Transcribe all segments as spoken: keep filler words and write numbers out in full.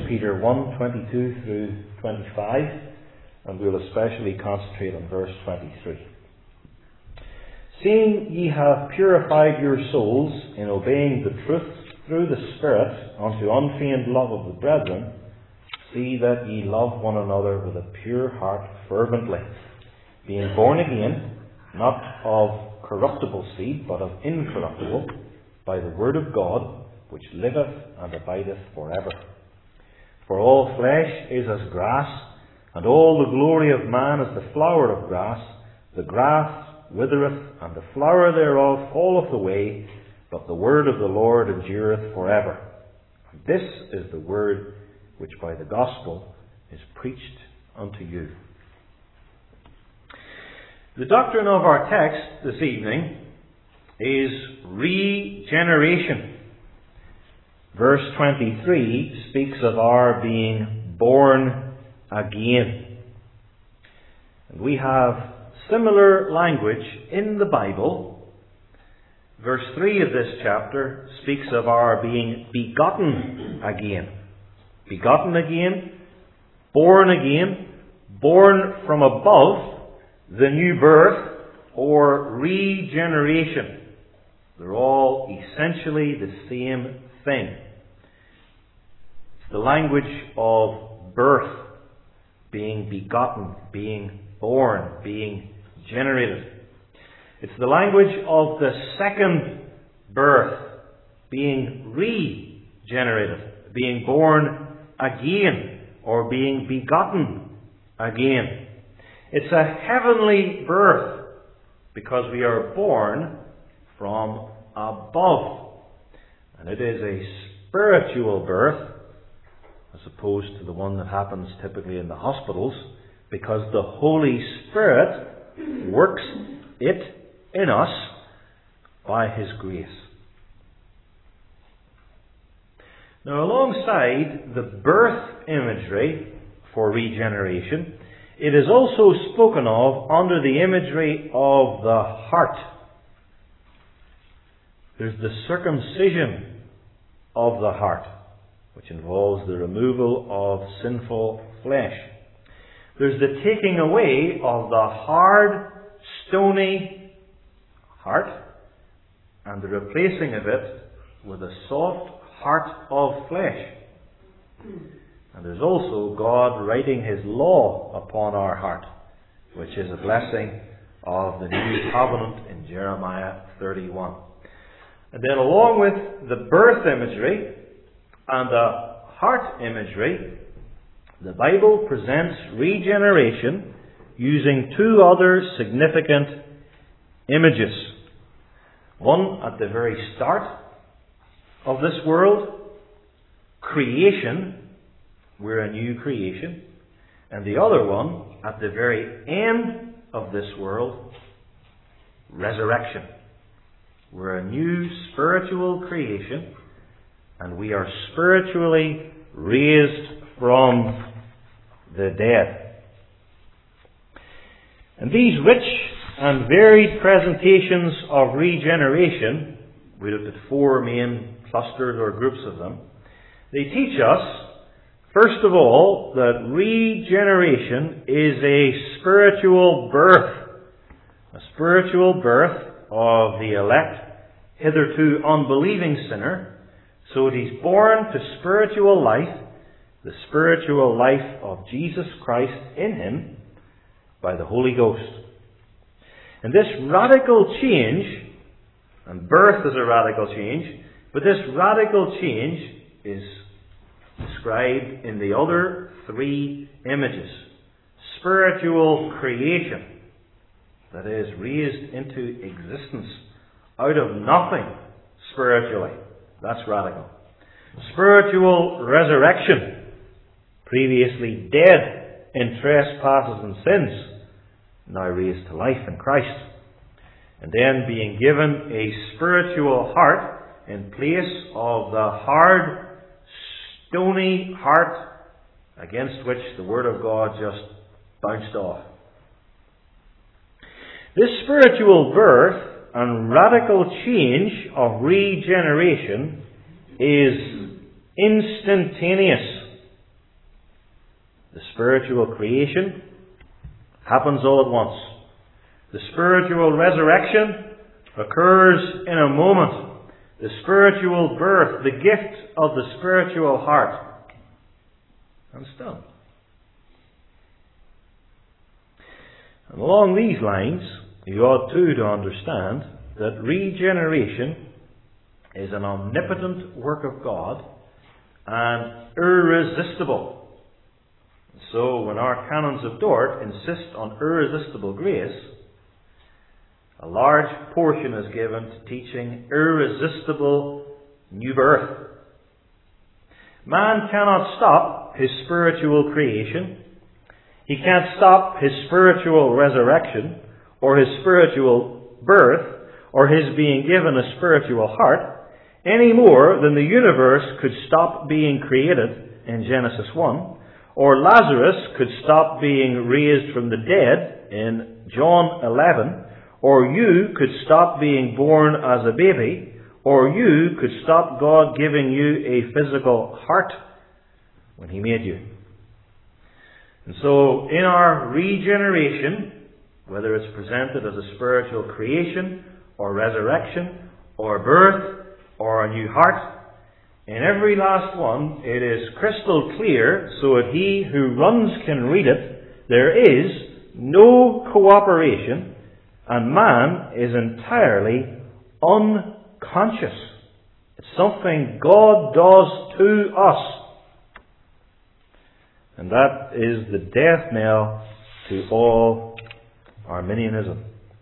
First Peter one, twenty-two through twenty-five, and we'll especially concentrate on verse twenty-three. Seeing ye have purified your souls in obeying the truth through the Spirit unto unfeigned love of the brethren, see that ye love one another with a pure heart fervently, being born again, not of corruptible seed, but of incorruptible, by the word of God, which liveth and abideth forever. For all flesh is as grass, and all the glory of man as the flower of grass. The grass withereth, and the flower thereof falleth away, but the word of the Lord endureth forever. And this is the word which by the gospel is preached unto you. The doctrine of our text this evening is regeneration. Verse twenty-three speaks of our being born again. And we have similar language in the Bible. Verse three of this chapter speaks of our being begotten again. Begotten again, born again, born from above, the new birth, or regeneration. They're all essentially the same thing. It's the language of birth, being begotten, being born, being generated. It's the language of the second birth, being regenerated, being born again, or being begotten again. It's a heavenly birth, because we are born from above. And it is a spiritual birth, as opposed to the one that happens typically in the hospitals, because the Holy Spirit works it in us by His grace. Now, alongside the birth imagery for regeneration, it is also spoken of under the imagery of the heart. There's the circumcision of the heart, which involves the removal of sinful flesh. There's the taking away of the hard, stony heart, and the replacing of it with a soft heart of flesh. And there's also God writing His law upon our heart, which is a blessing of the new covenant in Jeremiah thirty-one. And then along with the birth imagery and the heart imagery, the Bible presents regeneration using two other significant images. One at the very start of this world, creation. We're a new creation. And the other one, at the very end of this world, resurrection. We're a new spiritual creation, and we are spiritually raised from the dead. And these rich and varied presentations of regeneration, we looked at four main clusters or groups of them, they teach us, first of all, that regeneration is a spiritual birth. A spiritual birth of the elect, hitherto unbelieving sinner. So he's born to spiritual life, the spiritual life of Jesus Christ in him, by the Holy Ghost. And this radical change, and birth is a radical change, but this radical change is described in the other three images. Spiritual creation, that is, raised into existence out of nothing spiritually. That's radical. Spiritual resurrection, previously dead in trespasses and sins, now raised to life in Christ. And then being given a spiritual heart in place of the hard, stony heart against which the Word of God just bounced off. This spiritual birth and radical change of regeneration is instantaneous The spiritual creation happens all at once. The spiritual resurrection occurs in a moment. The spiritual birth, the gift of the spiritual heart, and it's done. And along these lines, you ought too to understand that regeneration is an omnipotent work of God and irresistible. So when our canons of Dort insist on irresistible grace, a large portion is given to teaching irresistible new birth. Man cannot stop his spiritual creation. He can't stop his spiritual resurrection, or his spiritual birth, or his being given a spiritual heart, any more than the universe could stop being created in Genesis one, or Lazarus could stop being raised from the dead in John eleven, or you could stop being born as a baby, or you could stop God giving you a physical heart when He made you. And so, in our regeneration, whether it's presented as a spiritual creation, or resurrection, or birth, or a new heart, in every last one, it is crystal clear, so that he who runs can read it. There is no cooperation, and man is entirely unconscious. It's something God does to us. And that is the death knell to all Arminianism.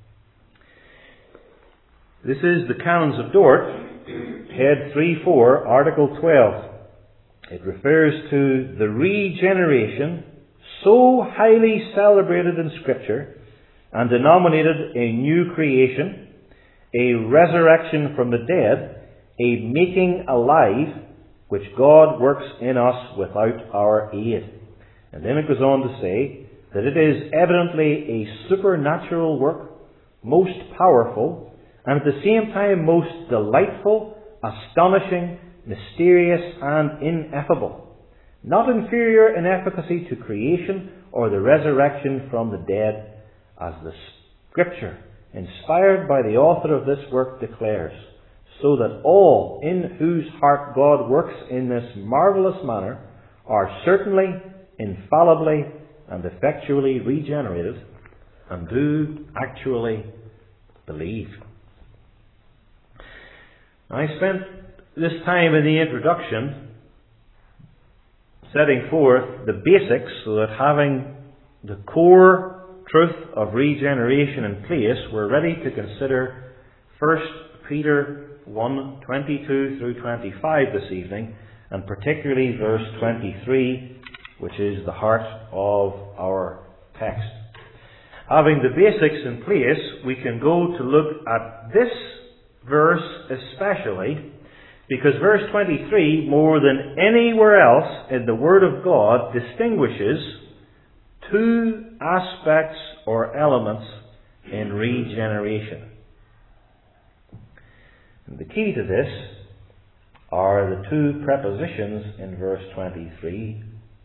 This is the Canons of Dort, Head three four, Article twelve. It refers to the regeneration so highly celebrated in Scripture and denominated a new creation, a resurrection from the dead, a making alive, which God works in us without our aid. And then it goes on to say that it is evidently a supernatural work, most powerful, and at the same time most delightful, astonishing, mysterious, and ineffable, not inferior in efficacy to creation or the resurrection from the dead, as the Scripture, inspired by the author of this work, declares, so that all in whose heart God works in this marvellous manner are certainly, infallibly, and effectually regenerated, and do actually believe. I spent this time in the introduction setting forth the basics, so that having the core truth of regeneration in place, we're ready to consider First Peter one, twenty-two through twenty-five this evening, and particularly verse twenty-three, which is the heart of our text. Having the basics in place, we can go to look at this verse especially, because verse twenty-three, more than anywhere else in the Word of God, distinguishes two aspects or elements in regeneration. And the key to this are the two prepositions in verse twenty-three,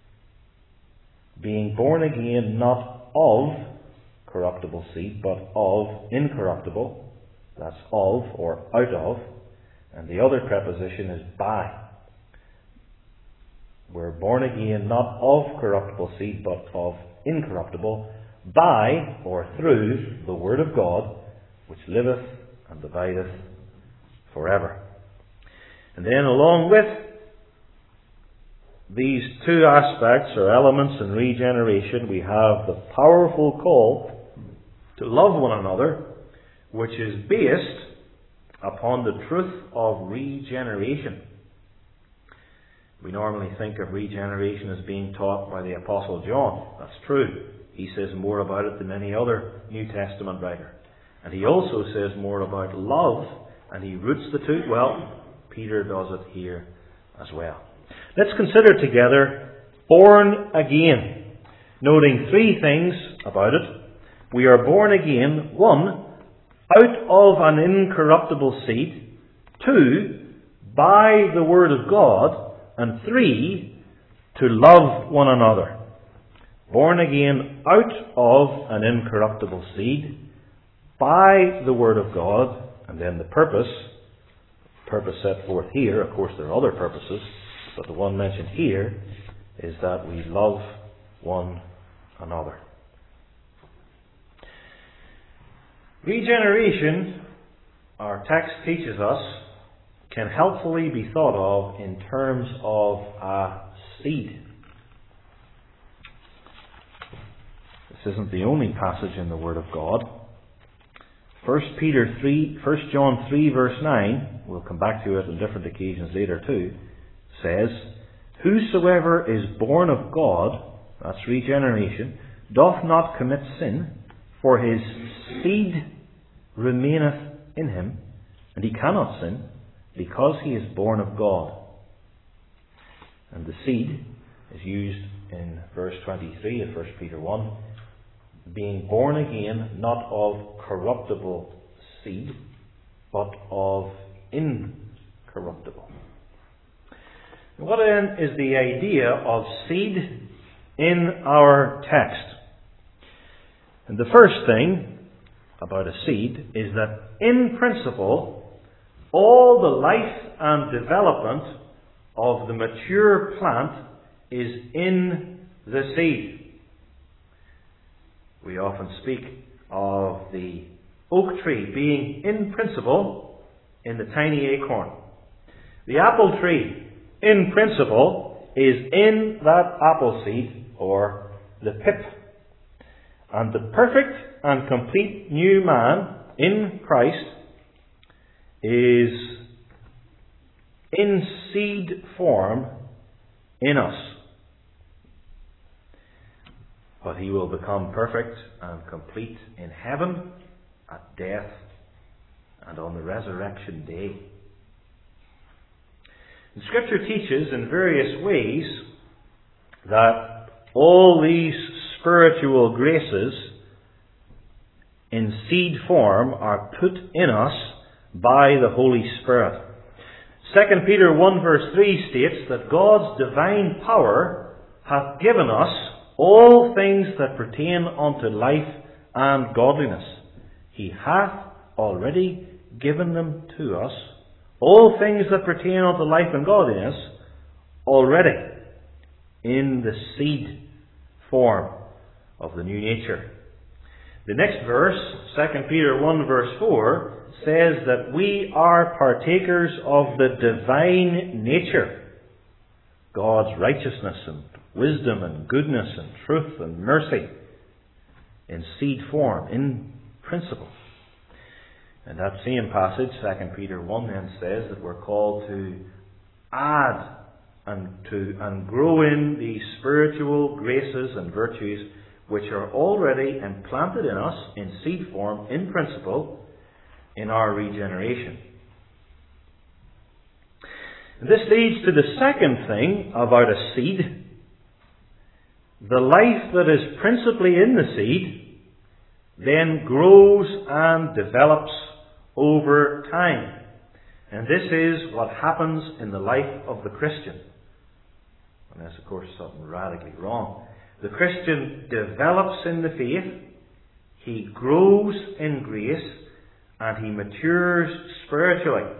being born again not of corruptible seed, but of incorruptible. That's of, or out of. And the other preposition is by. We're born again not of corruptible seed, but of incorruptible, by, or through, the Word of God, which liveth and abideth forever. And then along with these two aspects or elements in regeneration, we have the powerful call to love one another, which is based upon the truth of regeneration. We normally think of regeneration as being taught by the Apostle John. That's true. He says more about it than any other New Testament writer. And he also says more about love, and he roots the two. Well, Peter does it here as well. Let's consider together born again, noting three things about it. We are born again, one, out of an incorruptible seed, two, by the Word of God, and three, to love one another. born again out of an incorruptible seed by the Word of God. And then the purpose, purpose set forth here, of course there are other purposes, but the one mentioned here is that we love one another. Regeneration, our text teaches us, can helpfully be thought of in terms of a seed. This isn't the only passage in the Word of God. First Peter three, First John three verse nine, we'll come back to it on different occasions later too, says, "Whosoever is born of God," that's regeneration, "doth not commit sin, for his seed remaineth in him, and he cannot sin, because he is born of God." And the seed is used in verse twenty-three of First Peter one, being born again, not of corruptible seed, but of incorruptible. What then is the idea of seed in our text? And the first thing about a seed is that, in principle, all the life and development of the mature plant is in the seed. We often speak of the oak tree being, in principle, in the tiny acorn. The apple tree, in principle, is in that apple seed, or the pip. And the perfect and complete new man in Christ is in seed form in us. But he will become perfect and complete in heaven, at death, and on the resurrection day. And Scripture teaches in various ways that all these spiritual graces in seed form are put in us by the Holy Spirit. Second Peter one verse three states that God's divine power hath given us all things that pertain unto life and godliness. He hath already given them to us, all things that pertain unto life and godliness, already in the seed form of the new nature. The next verse, Second Peter one verse four, says that we are partakers of the divine nature. God's righteousness and wisdom and goodness and truth and mercy in seed form, in principle. And that same passage, Second Peter one, then says that we're called to add and to and grow in the spiritual graces and virtues which are already implanted in us in seed form, in principle, in our regeneration. This leads to the second thing about a seed. The life that is principally in the seed then grows and develops over time. And this is what happens in the life of the Christian. And that's, of course, something radically wrong. The Christian develops in the faith, he grows in grace, and he matures spiritually.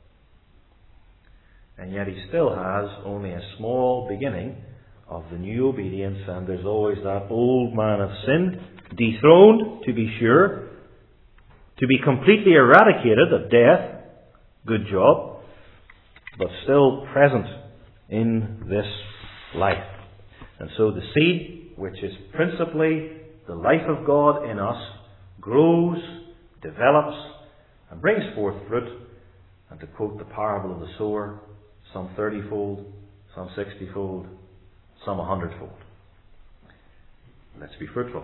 And yet he still has only a small beginning of the new obedience, and there's always that old man of sin, dethroned, to be sure, to be completely eradicated at death, good job, but still present in this life. And so the seed, which is principally the life of God in us, grows, develops, and brings forth fruit. And to quote the parable of the sower, some thirty-fold, some sixty-fold, some a hundredfold. Let's be fruitful.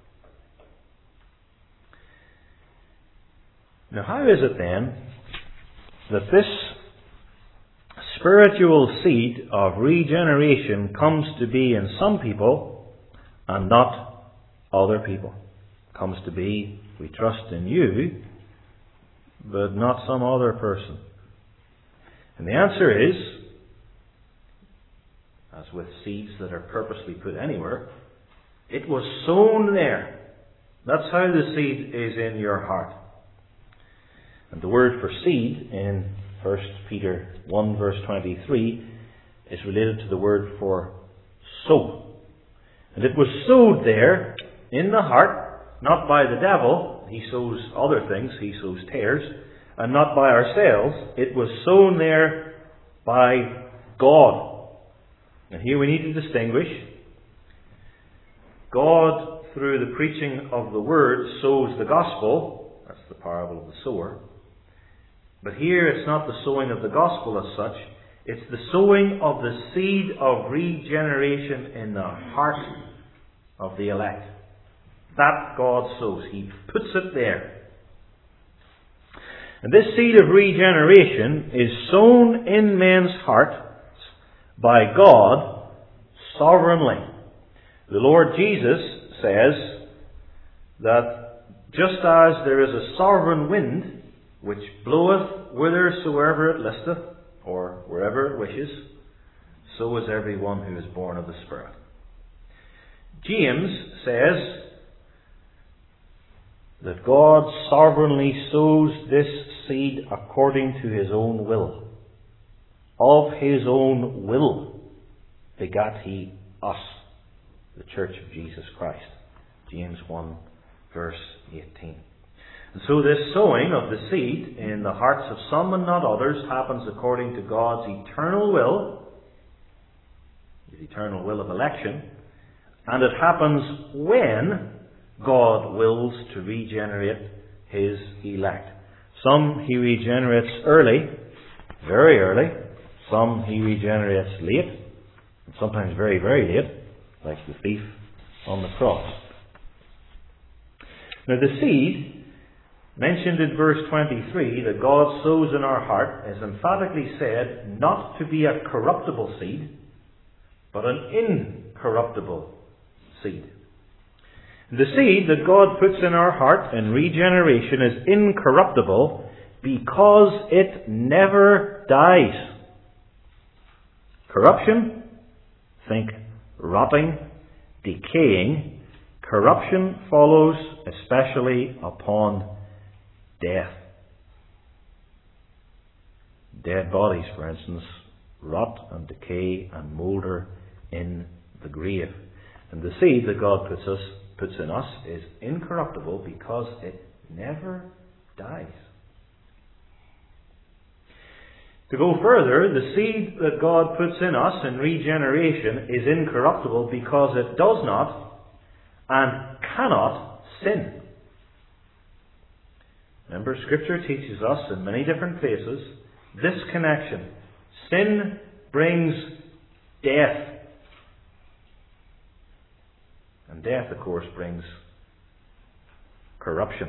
Now, how is it then that this spiritual seed of regeneration comes to be in some people and not other people? Comes to be, we trust in you, but not some other person. And the answer is, as with seeds that are purposely put anywhere, It was sown there. That's how the seed is in your heart. And the word for seed in First Peter one verse twenty-three is related to the word for sow. And it was sowed there in the heart, not by the devil. He sows other things. He sows tares. And not by ourselves. It was sown there by God. And here we need to distinguish. God, through the preaching of the Word, sows the gospel. That's the parable of the sower. But here it's not the sowing of the gospel as such. It's the sowing of the seed of regeneration in the heart of the elect. That God sows. He puts it there. And this seed of regeneration is sown in men's hearts by God sovereignly. The Lord Jesus says that just as there is a sovereign wind which bloweth whithersoever it listeth, or wherever it wishes, so is every one who is born of the Spirit. James says that God sovereignly sows this seed according to His own will. Of His own will begat He us, the Church of Jesus Christ. James one verse eighteen. And so this sowing of the seed in the hearts of some and not others happens according to God's eternal will, His eternal will of election, and it happens when God wills to regenerate His elect. Some He regenerates early, very early. Some He regenerates late, and sometimes very, very late, like the thief on the cross. Now the seed mentioned in verse twenty-three that God sows in our heart is emphatically said not to be a corruptible seed, but an incorruptible seed. The seed that God puts in our heart in regeneration is incorruptible because it never dies. Corruption, think rotting, decaying. Corruption follows especially upon death. Dead bodies, for instance, rot and decay and moulder in the grave. And the seed that God puts us puts in us is incorruptible because it never dies. To go further, the seed that God puts in us in regeneration is incorruptible because it does not and cannot sin. Remember, Scripture teaches us in many different places this connection. Sin brings death. And death, of course, brings corruption.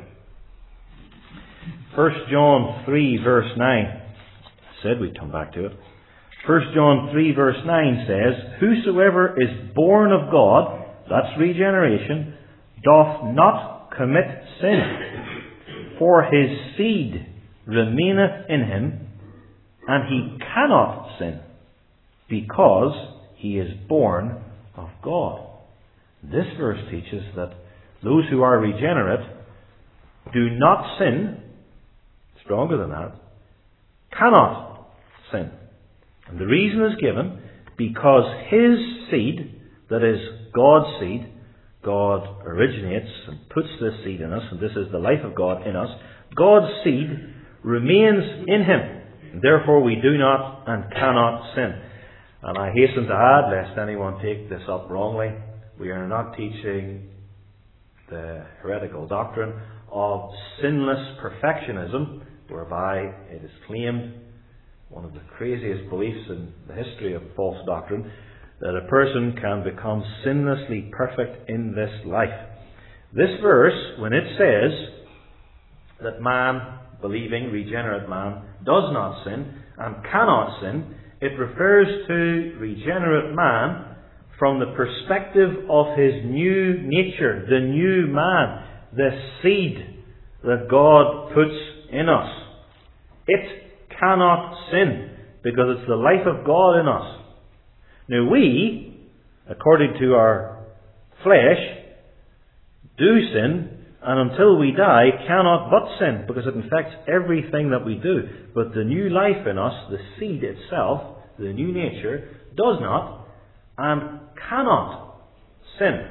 First John three verse nine. I said we'd come back to it. First John three verse nine says, "Whosoever is born of God," that's regeneration, "doth not commit sin, for his seed remaineth in him, and he cannot sin, because he is born of God." This verse teaches that those who are regenerate do not sin, stronger than that, cannot sin. And the reason is given because his seed, that is God's seed, God originates and puts this seed in us, and this is the life of God in us. God's seed remains in him, and therefore we do not and cannot sin. And I hasten to add, lest anyone take this up wrongly, we are not teaching the heretical doctrine of sinless perfectionism, whereby it is claimed, one of the craziest beliefs in the history of false doctrine, that a person can become sinlessly perfect in this life. This verse, when it says that man, believing, regenerate man, does not sin and cannot sin, it refers to regenerate man from the perspective of his new nature, the new man, the seed that God puts in us. It cannot sin because it's the life of God in us. Now we, according to our flesh, do sin, and until we die cannot but sin, because it infects everything that we do. But the new life in us, the seed itself, the new nature, does not and cannot sin.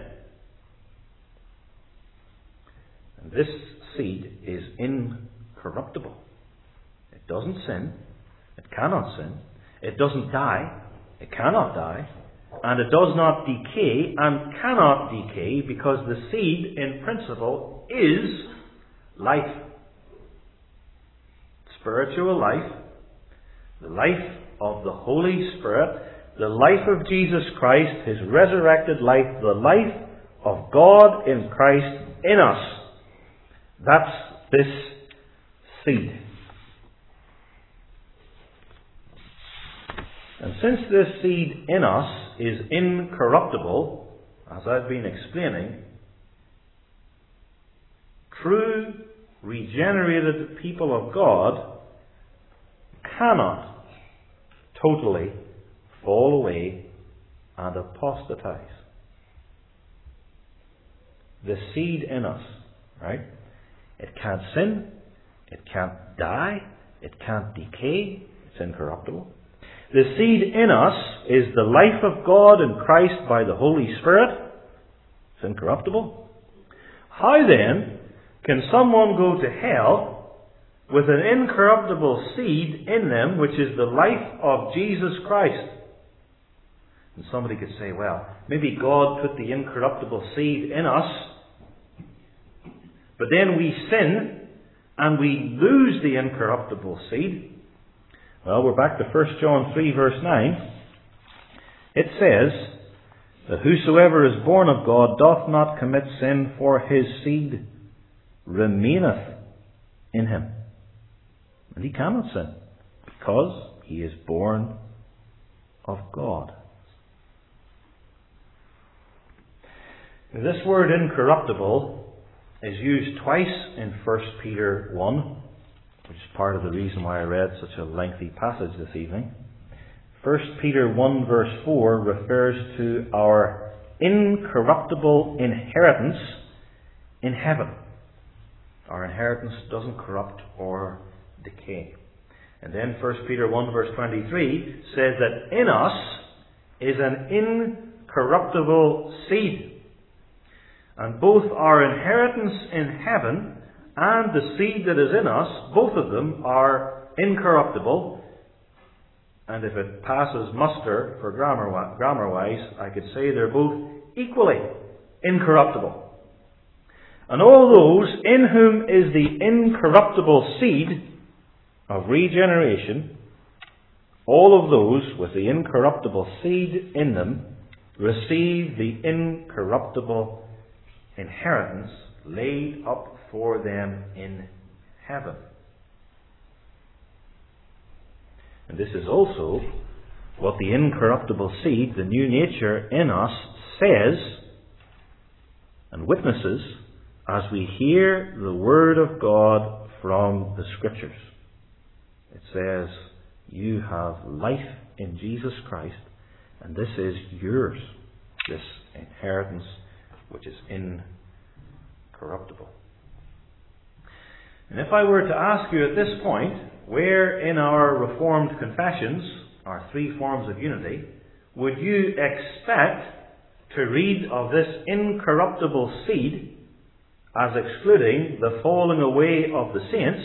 And this seed is incorruptible. It doesn't sin. It cannot sin. It doesn't die. It cannot die. And it does not decay and cannot decay, because the seed in principle is life. Spiritual life. The life of the Holy Spirit. The life of Jesus Christ. His resurrected life. The life of God in Christ in us. That's this seed. And since this seed in us is incorruptible, as I've been explaining, true regenerated people of God cannot totally fall away and apostatize. The seed in us, right? It can't sin, it can't die, it can't decay, it's incorruptible. The seed in us is the life of God in Christ by the Holy Spirit. It's incorruptible. How then can someone go to hell with an incorruptible seed in them, which is the life of Jesus Christ? And somebody could say, well, maybe God put the incorruptible seed in us, but then we sin and we lose the incorruptible seed. Well, we're back to First John three, verse nine. It says that whosoever is born of God doth not commit sin, for his seed remaineth in him. And he cannot sin, because he is born of God. This word incorruptible is used twice in First Peter one. Which is part of the reason why I read such a lengthy passage this evening. First Peter one verse four refers to our incorruptible inheritance in heaven. Our inheritance doesn't corrupt or decay. And then First Peter one verse twenty-three says that in us is an incorruptible seed. And both our inheritance in heaven and the seed that is in us, both of them are incorruptible. And if it passes muster for grammar, grammar-wise, I could say they're both equally incorruptible. And all those in whom is the incorruptible seed of regeneration, all of those with the incorruptible seed in them receive the incorruptible inheritance laid up for them in heaven. And this is also what the incorruptible seed, the new nature in us, says and witnesses as we hear the Word of God from the Scriptures. It says, you have life in Jesus Christ, and this is yours, this inheritance which is incorruptible. And if I were to ask you at this point, where in our Reformed confessions, our three forms of unity, would you expect to read of this incorruptible seed as excluding the falling away of the saints?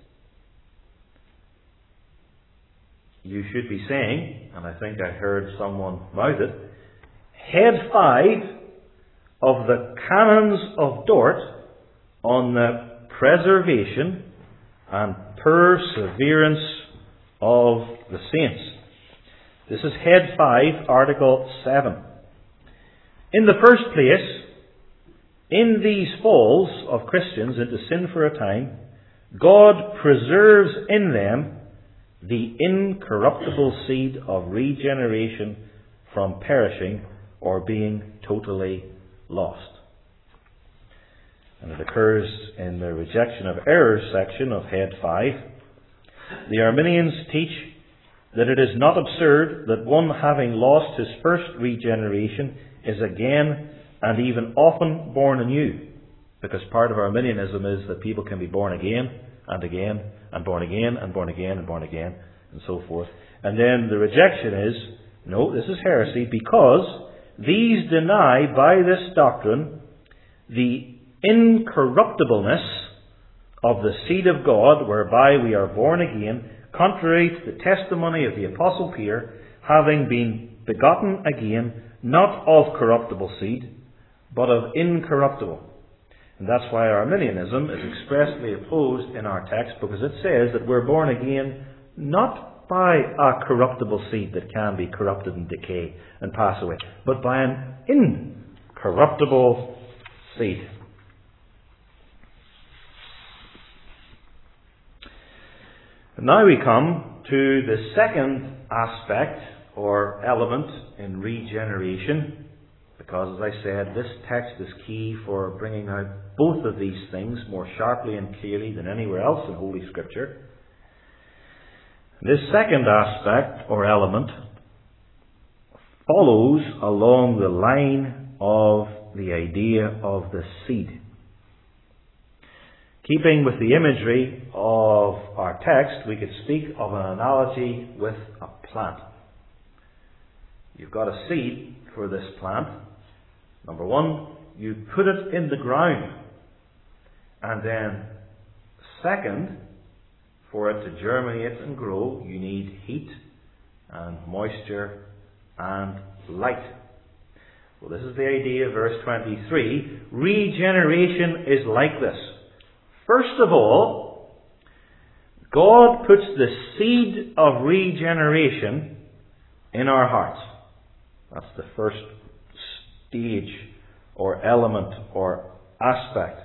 You should be saying, and I think I heard someone mouth it, head five of the Canons of Dort on the preservation and perseverance of the saints. This is head five, article seven. In the first place, in these falls of Christians into sin for a time, God preserves in them the incorruptible seed of regeneration from perishing or being totally lost. And it occurs in the rejection of errors section of head five. The Arminians teach that it is not absurd that one having lost his first regeneration is again and even often born anew. Because part of Arminianism is that people can be born again and again and born again and born again and born again and so forth. And then the rejection is, no, this is heresy, because these deny by this doctrine the incorruptibleness of the seed of God, whereby we are born again, contrary to the testimony of the Apostle Peter, having been begotten again, not of corruptible seed, but of incorruptible. And that's why Arminianism is expressly opposed in our text, because it says that we're born again not by a corruptible seed that can be corrupted and decay and pass away, but by an incorruptible seed. And now we come to the second aspect or element in regeneration. Because, as I said, this text is key for bringing out both of these things more sharply and clearly than anywhere else in Holy Scripture. This second aspect or element follows along the line of the idea of the seed. Keeping with the imagery of our text, we could speak of an analogy with a plant. You've got a seed for this plant. Number one, you put it in the ground. And then, second, for it to germinate and grow, you need heat and moisture and light. Well, this is the idea of verse twenty-three. Regeneration is like this. First of all, God puts the seed of regeneration in our hearts. That's the first stage or element or aspect.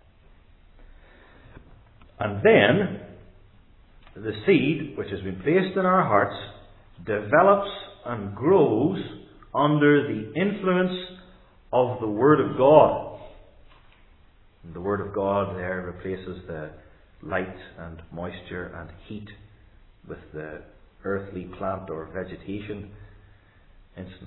And then the seed, which has been placed in our hearts, develops and grows under the influence of the Word of God. And the Word of God there replaces the light and moisture and heat with the earthly plant or vegetation instance.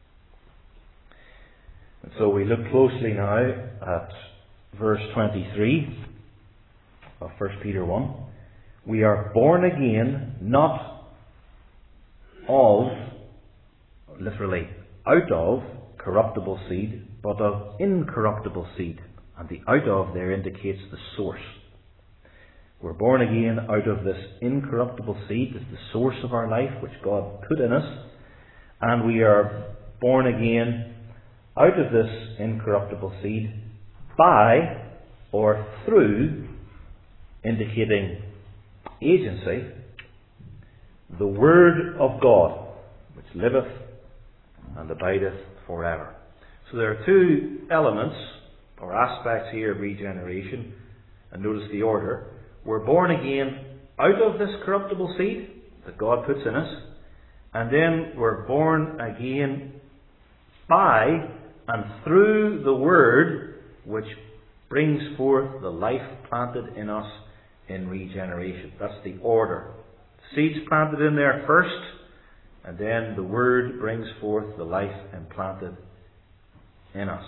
And so we look closely now at verse twenty-three of First Peter one. We are born again, not of, literally, out of corruptible seed, but of incorruptible seed. And the out of there indicates the source. We're born again out of this incorruptible seed, that's the source of our life, which God put in us. And we are born again out of this incorruptible seed by or through, indicating agency, the Word of God, which liveth and abideth forever. So there are two elements or aspects here of regeneration, and notice the order. We're born again out of this corruptible seed that God puts in us, and then we're born again by and through the Word which brings forth the life planted in us in regeneration. That's the order. Seeds planted in there first, and then the Word brings forth the life implanted in us.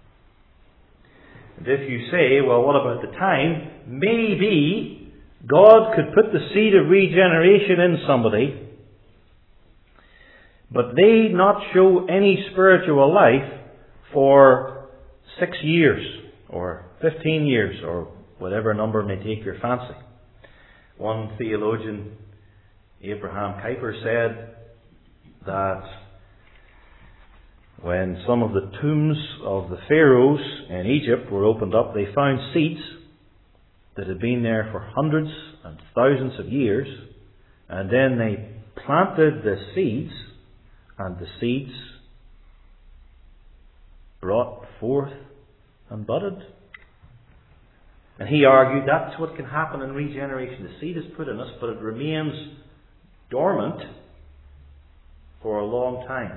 And if you say, well, what about the time? Maybe God could put the seed of regeneration in somebody, but they not show any spiritual life for six years or fifteen years or whatever number may take your fancy. One theologian, Abraham Kuyper, said that when some of the tombs of the pharaohs in Egypt were opened up, they found seeds that had been there for hundreds and thousands of years, and then they planted the seeds, and the seeds brought forth and budded. And he argued that's what can happen in regeneration. The seed is put in us, but it remains dormant for a long time.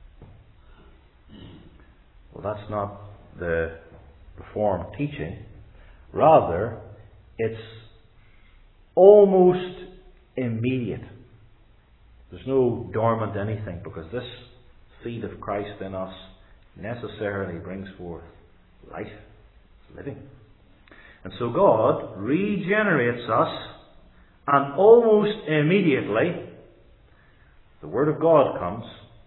Well, that's not the Reformed teaching. Rather, it's almost immediate. There's no dormant anything, because this seed of Christ in us necessarily brings forth life, living. And so God regenerates us, and almost immediately the Word of God comes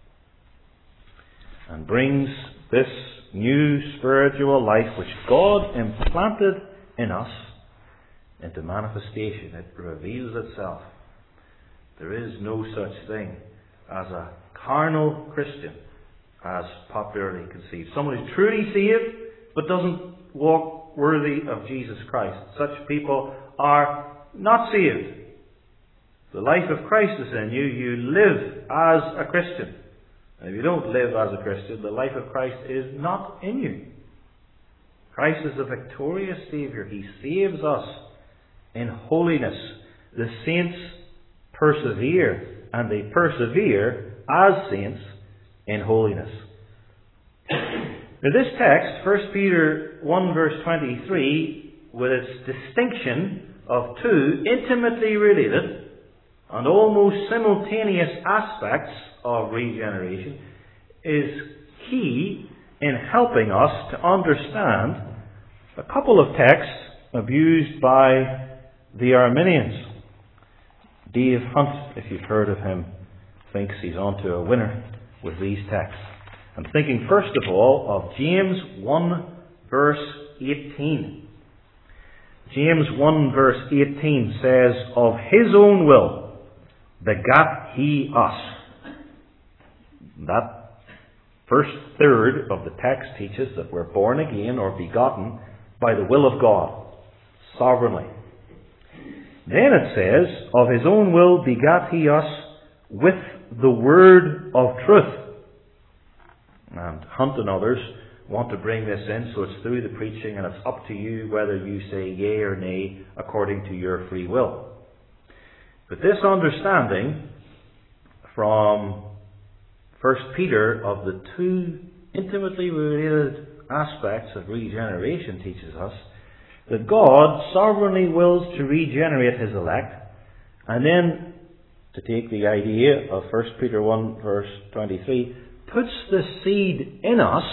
and brings this new spiritual life which God implanted in us into manifestation. It reveals itself. There is no such thing as a carnal Christian as popularly conceived. Someone who's truly saved but doesn't walk worthy of Jesus Christ. Such people are not saved. The life of Christ is in you. You live as a Christian. And if you don't live as a Christian, the life of Christ is not in you. Christ is a victorious Saviour. He saves us in holiness. The saints persevere, and they persevere as saints in holiness. Now this text, First Peter one verse twenty-three, with its distinction of two intimately related and almost simultaneous aspects of regeneration, is key in helping us to understand a couple of texts abused by the Arminians. Dave Hunt, if you've heard of him, thinks he's onto a winner with these texts. I'm thinking first of all of James one verse eighteen. James one verse eighteen says, "Of his own will begat he us." That first third of the text teaches that we're born again or begotten by the will of God, sovereignly. Then it says, "Of his own will begat he us with the word of truth." And Hunt and others want to bring this in, so it's through the preaching, and it's up to you whether you say yea or nay according to your free will. But this understanding from First Peter of the two intimately related aspects of regeneration teaches us that God sovereignly wills to regenerate His elect, and then, to take the idea of First Peter one verse twenty-three, puts the seed in us,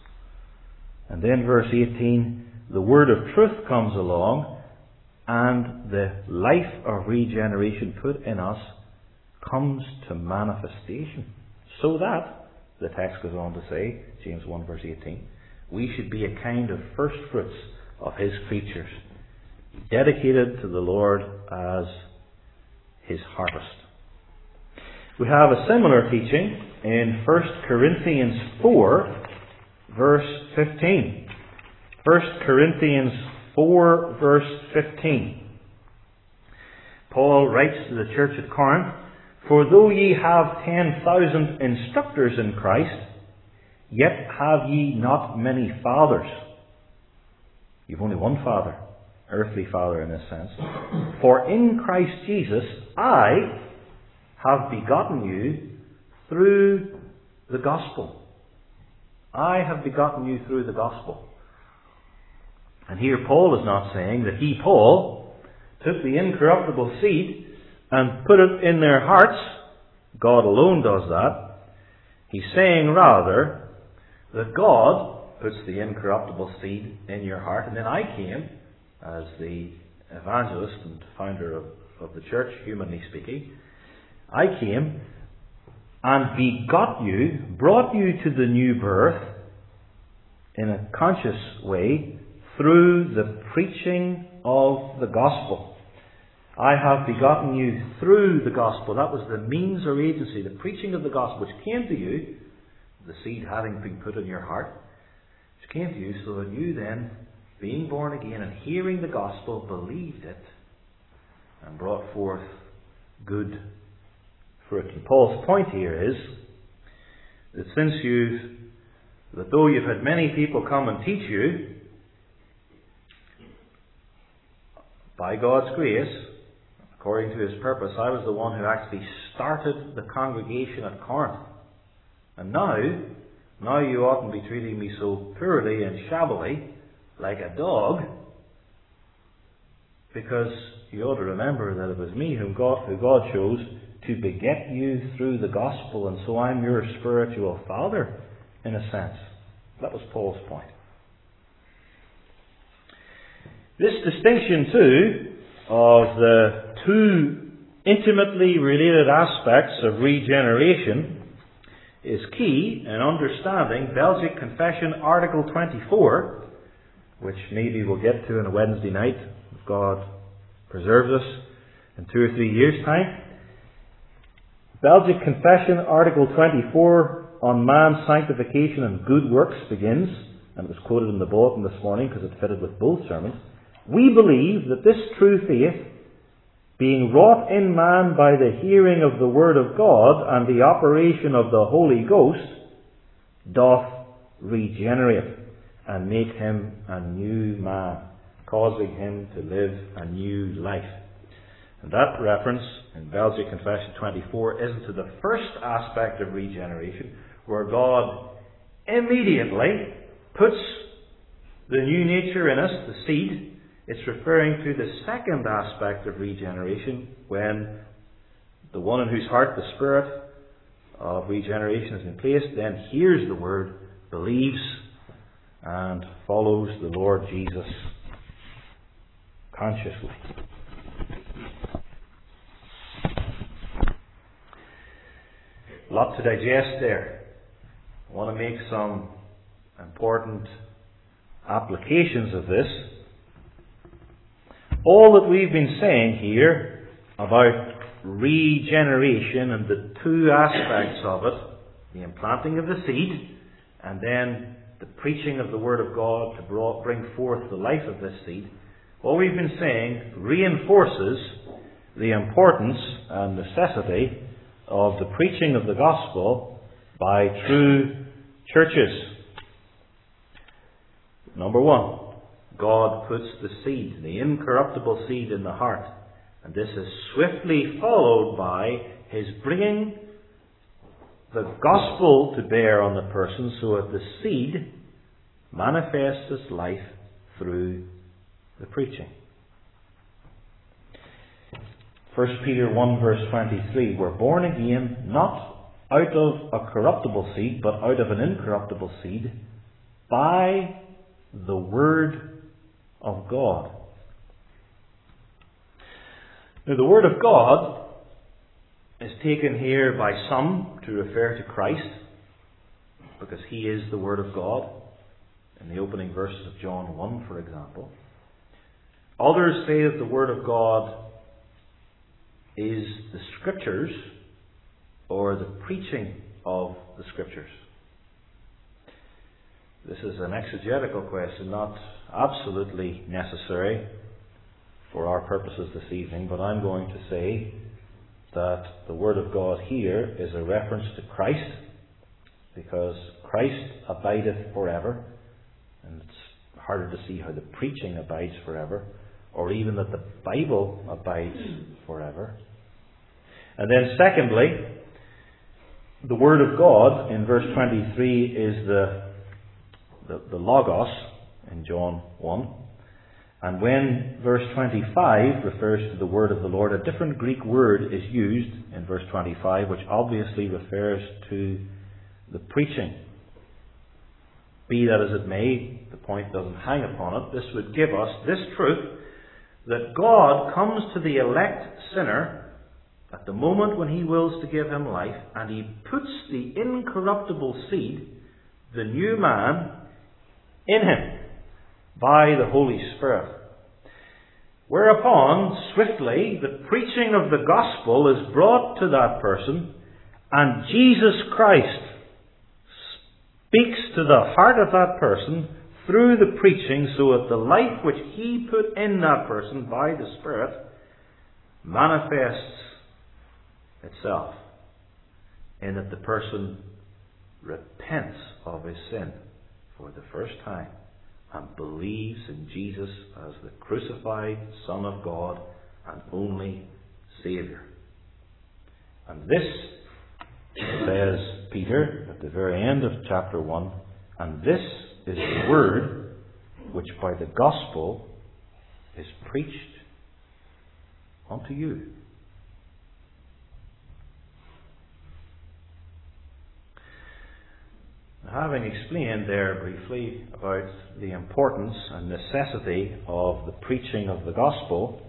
and then verse eighteen, the word of truth comes along, and the life of regeneration put in us comes to manifestation. So that, the text goes on to say, James one verse eighteen, we should be a kind of first fruits of His creatures, dedicated to the Lord as His harvest. We have a similar teaching in First Corinthians four verse fifteen. First Corinthians four verse fifteen. Paul writes to the church at Corinth, "For though ye have ten thousand instructors in Christ, yet have ye not many fathers." You've only one father, earthly father in this sense. "For in Christ Jesus I have begotten you through the gospel." I have begotten you through the gospel. And here Paul is not saying that he, Paul, took the incorruptible seed and put it in their hearts. God alone does that. He's saying rather that God puts the incorruptible seed in your heart, and then I came as the evangelist and founder of, of the church, humanly speaking. I came and begot you, brought you to the new birth in a conscious way through the preaching of the gospel. I have begotten you through the gospel. That was the means or agency, the preaching of the gospel, which came to you, the seed having been put in your heart, which came to you so that you then, being born again and hearing the gospel, believed it and brought forth good fruit. And Paul's point here is that since you've, that though you've had many people come and teach you, by God's grace, according to His purpose, I was the one who actually started the congregation at Corinth. And now, now you oughtn't be treating me so poorly and shabbily, like a dog, because you ought to remember that it was me whom God, who God chose to beget you through the gospel, and so I'm your spiritual father, in a sense. That was Paul's point. This distinction, too, of the two intimately related aspects of regeneration is key in understanding Belgic Confession Article twenty-four, which maybe we'll get to on a Wednesday night, if God preserves us in two or three years' time. Belgic Confession Article twenty-four on man's sanctification and good works begins, and it was quoted in the bulletin this morning because it fitted with both sermons. We believe that this true faith, being wrought in man by the hearing of the Word of God and the operation of the Holy Ghost, doth regenerate and make him a new man, causing him to live a new life. And that reference in Belgic Confession twenty-four isn't to the first aspect of regeneration, where God immediately puts the new nature in us, the seed. It's referring to the second aspect of regeneration, when the one in whose heart the Spirit of regeneration has been placed then hears the Word, believes, and follows the Lord Jesus consciously. A lot to digest there. I want to make some important applications of this. All that we've been saying here about regeneration and the two aspects of it, the implanting of the seed and then the preaching of the Word of God to bring forth the life of this seed, all we've been saying reinforces the importance and necessity of the preaching of the gospel by true churches. Number one, God puts the seed, the incorruptible seed, in the heart. And this is swiftly followed by His bringing the gospel to bear on the person so that the seed manifests its life through the preaching. First Peter one verse twenty-three, we're born again not out of a corruptible seed, but out of an incorruptible seed, by the Word of God. Now, the Word of God is taken here by some to refer to Christ, because He is the Word of God, in the opening verses of John one, for example. Others say that the Word of God is the Scriptures, or the preaching of the Scriptures. This is an exegetical question, not absolutely necessary for our purposes this evening, but I'm going to say that the Word of God here is a reference to Christ, because Christ abideth forever, and it's harder to see how the preaching abides forever, or even that the Bible abides forever. And then secondly, the Word of God in verse twenty-three is the, the, the Logos in John one. And when verse twenty-five refers to the Word of the Lord, a different Greek word is used in verse twenty-five, which obviously refers to the preaching. Be that as it may, the point doesn't hang upon it. This would give us this truth, that God comes to the elect sinner at the moment when He wills to give him life, and He puts the incorruptible seed, the new man, in him by the Holy Spirit. Whereupon, swiftly, the preaching of the gospel is brought to that person, and Jesus Christ speaks to the heart of that person through the preaching, so that the life which He put in that person by the Spirit manifests itself in that the person repents of his sin for the first time and believes in Jesus as the crucified Son of God and only Saviour. And this, says Peter at the very end of chapter one, and this is the word which by the gospel is preached unto you. Having explained there briefly about the importance and necessity of the preaching of the gospel,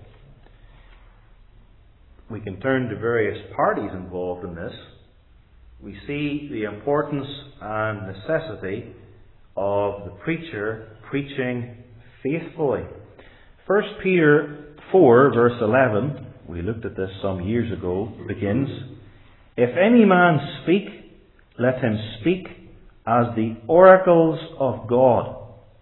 we can turn to various parties involved in this. We see the importance and necessity of the preacher preaching faithfully. First Peter four verse eleven, we looked at this some years ago, begins, "If any man speak, let him speak as the oracles of God."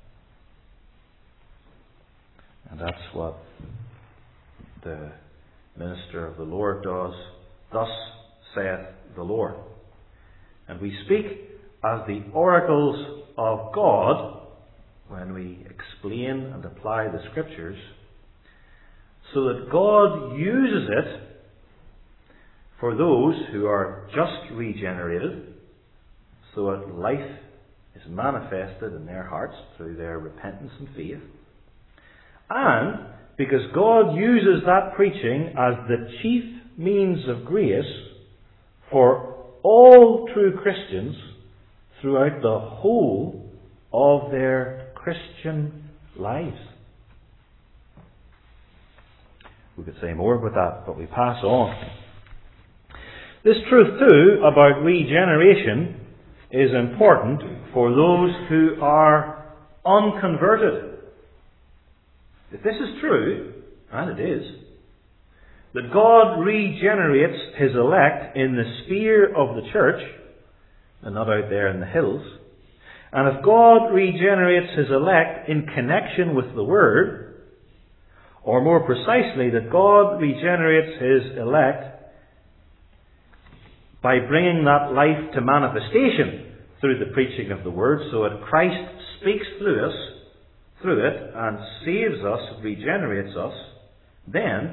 And that's what the minister of the Lord does. "Thus saith the Lord." And we speak as the oracles of God when we explain and apply the Scriptures, so that God uses it for those who are just regenerated, so that life is manifested in their hearts through their repentance and faith. And because God uses that preaching as the chief means of grace for all true Christians throughout the whole of their Christian lives. We could say more about that, but we pass on. This truth too about regeneration is important for those who are unconverted. If this is true, and it is, that God regenerates His elect in the sphere of the church, and not out there in the hills, and if God regenerates His elect in connection with the Word, or more precisely, that God regenerates His elect by bringing that life to manifestation through the preaching of the Word, so that Christ speaks through us, through it, and saves us, regenerates us, then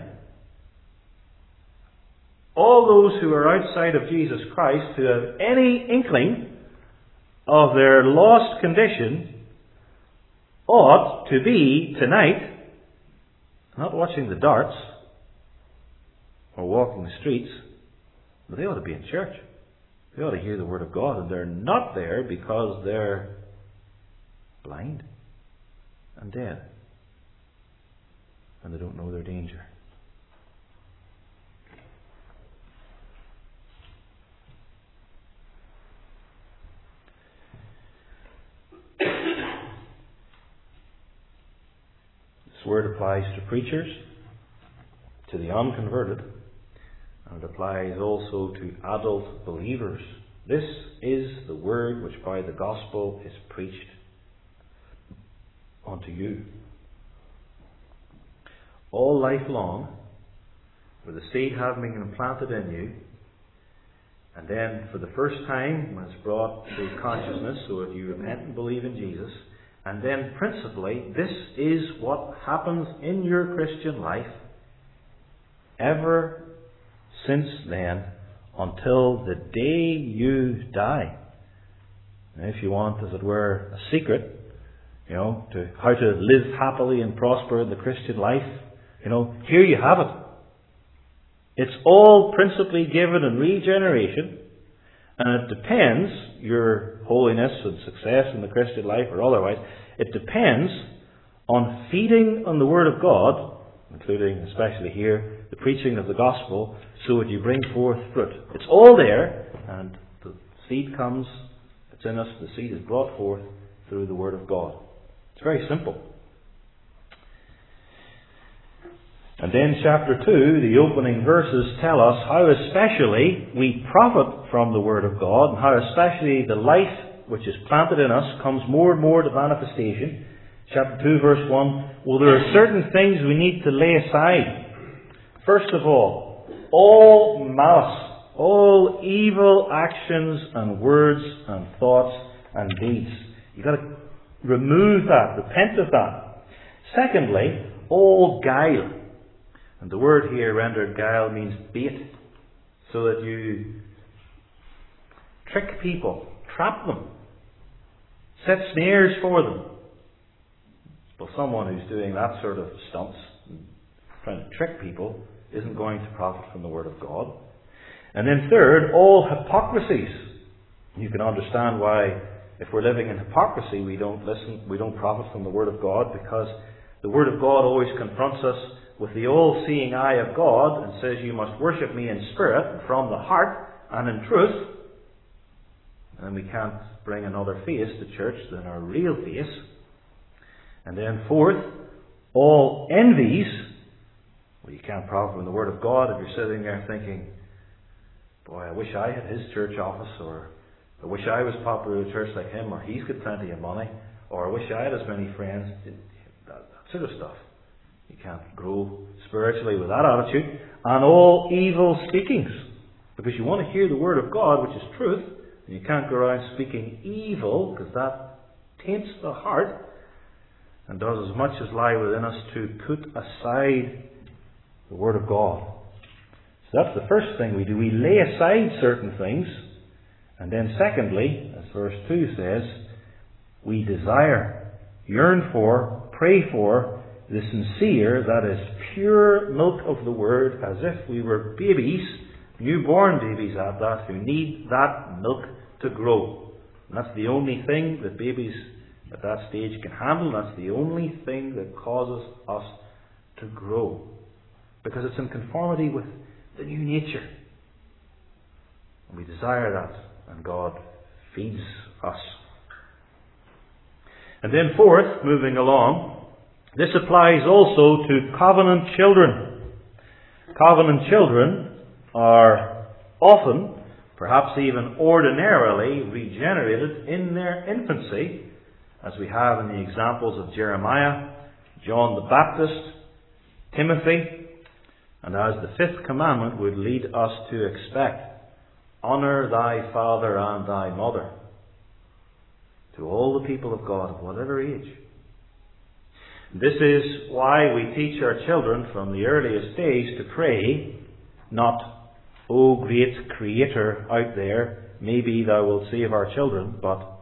all those who are outside of Jesus Christ, who have any inkling of their lost condition, ought to be tonight not watching the darts or walking the streets, but they ought to be in church. They ought to hear the Word of God, and they're not there because they're blind and dead, and they don't know their danger. This word applies to preachers, to the unconverted, and it applies also to adult believers. This is the word which by the gospel is preached unto you. All life long, for the seed having been implanted in you, and then for the first time when it's brought to consciousness so that you repent and believe in Jesus, and then principally, this is what happens in your Christian life ever since then until the day you die. And if you want, as it were, a secret, you know, to how to live happily and prosper in the Christian life, you know, here you have it. It's all principally given in regeneration, and it depends, your holiness and success in the Christian life or otherwise, it depends on feeding on the Word of God, including, especially here, the preaching of the gospel, so that you bring forth fruit. It's all there, and the seed comes, it's in us, the seed is brought forth through the Word of God. It's very simple. And then chapter two, the opening verses tell us how especially we profit from the Word of God, and how especially the life which is planted in us comes more and more to manifestation. Chapter two, verse one, well, there are certain things we need to lay aside. First of all, all malice, all evil actions and words and thoughts and deeds. You've got to remove that, repent of that. Secondly, all guile. And the word here rendered guile means bait, so that you trick people, trap them, set snares for them. Well, someone who's doing that sort of stunts, trying to trick people, isn't going to profit from the Word of God. And then third, all hypocrisies. You can understand why if we're living in hypocrisy, we don't listen, we don't profit from the Word of God, because the Word of God always confronts us with the all-seeing eye of God and says, you must worship me in spirit, from the heart, and in truth. And we can't bring another face to church than our real face. And then fourth, all envies. Well, you can't profit from the Word of God if you're sitting there thinking, boy, I wish I had his church office, or I wish I was popular in church like him, or he's got plenty of money, or I wish I had as many friends. That, that sort of stuff. You can't grow spiritually with that attitude. And all evil speakings. Because you want to hear the Word of God, which is truth, and you can't go around speaking evil, because that taints the heart and does as much as lie within us to put aside the Word of God. So that's the first thing we do. We lay aside certain things. And then secondly, as verse two says, we desire, yearn for, pray for the sincere, that is, pure milk of the Word, as if we were babies, newborn babies at that, who need that milk to grow. And that's the only thing that babies at that stage can handle. That's the only thing that causes us to grow. Because it's in conformity with the new nature. And we desire that, and God feeds us. And then fourth, moving along, this applies also to covenant children. Covenant children are often, perhaps even ordinarily, regenerated in their infancy, as we have in the examples of Jeremiah, John the Baptist, Timothy, and as the fifth commandment would lead us to expect, honour thy father and thy mother, to all the people of God of whatever age. This is why we teach our children from the earliest days to pray, not, O great Creator out there, maybe thou wilt save our children, but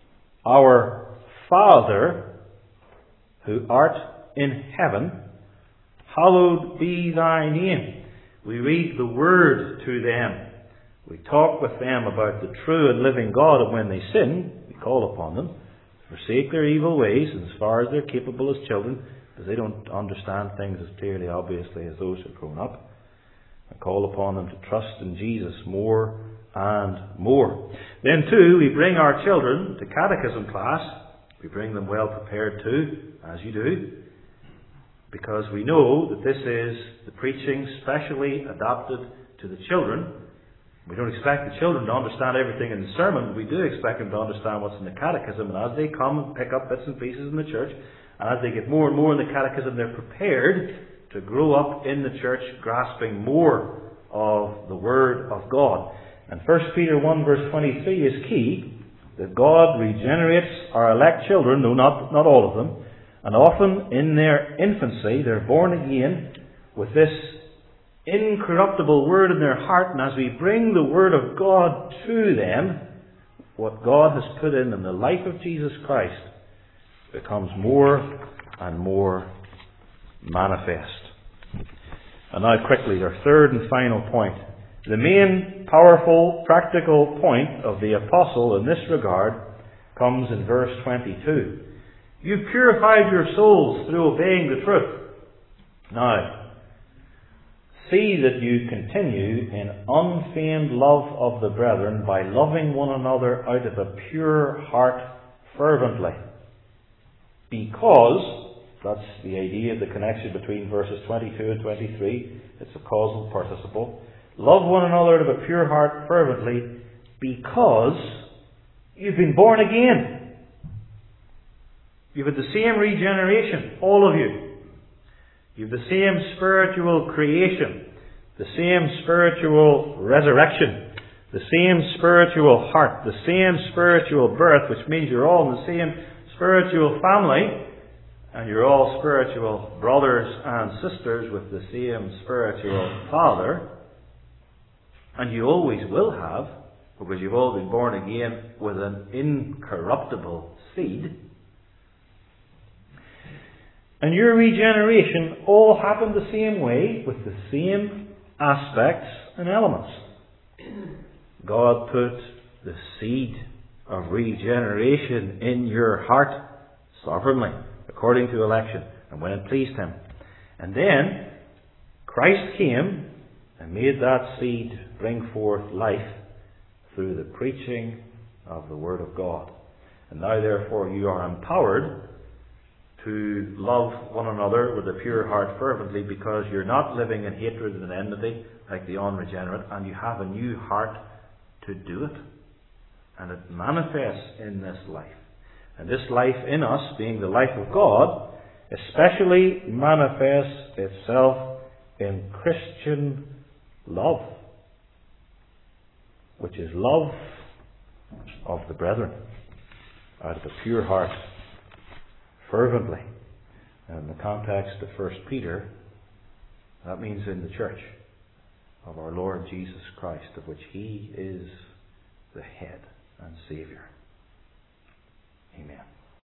our Father, who art in heaven, hallowed be thy name. We read the Word to them. We talk with them about the true and living God, and when they sin, we call upon them to forsake their evil ways, and as far as they're capable as children, because they don't understand things as clearly, obviously, as those who have grown up, and call upon them to trust in Jesus more and more. Then too, we bring our children to catechism class. We bring them well prepared too, as you do, because we know that this is the preaching specially adapted to the children. We don't expect the children to understand everything in the sermon. We do expect them to understand what's in the catechism. And as they come and pick up bits and pieces in the church, and as they get more and more in the catechism, they're prepared to grow up in the church, grasping more of the Word of God. And First Peter one verse twenty-three is key, that God regenerates our elect children, though not, not all of them, and often in their infancy they're born again with this incorruptible Word in their heart, and as we bring the Word of God to them, what God has put in them, the life of Jesus Christ, becomes more and more manifest. And now quickly, our third and final point. The main, powerful, practical point of the Apostle in this regard comes in verse twenty-two. You've purified your souls through obeying the truth. Now, see that you continue in unfeigned love of the brethren by loving one another out of a pure heart fervently. Because, that's the idea of the connection between verses twenty-two and twenty-three. It's a causal participle. Love one another out of a pure heart fervently because you've been born again. You've had the same regeneration, all of you. You've the same spiritual creation, the same spiritual resurrection, the same spiritual heart, the same spiritual birth, which means you're all in the same spiritual family, and you're all spiritual brothers and sisters with the same spiritual Father, and you always will have, because you've all been born again with an incorruptible seed. And your regeneration all happened the same way, with the same aspects and elements. God put the seed of regeneration in your heart sovereignly, according to election, and when it pleased Him. And then Christ came and made that seed bring forth life through the preaching of the Word of God. And now therefore you are empowered to love one another with a pure heart fervently, because you're not living in hatred and enmity like the unregenerate, and you have a new heart to do it. And it manifests in this life. And this life in us, being the life of God, especially manifests itself in Christian love, which is love of the brethren, out of a pure heart, fervently. And in the context of First Peter, that means in the church of our Lord Jesus Christ, of which He is the head and Saviour.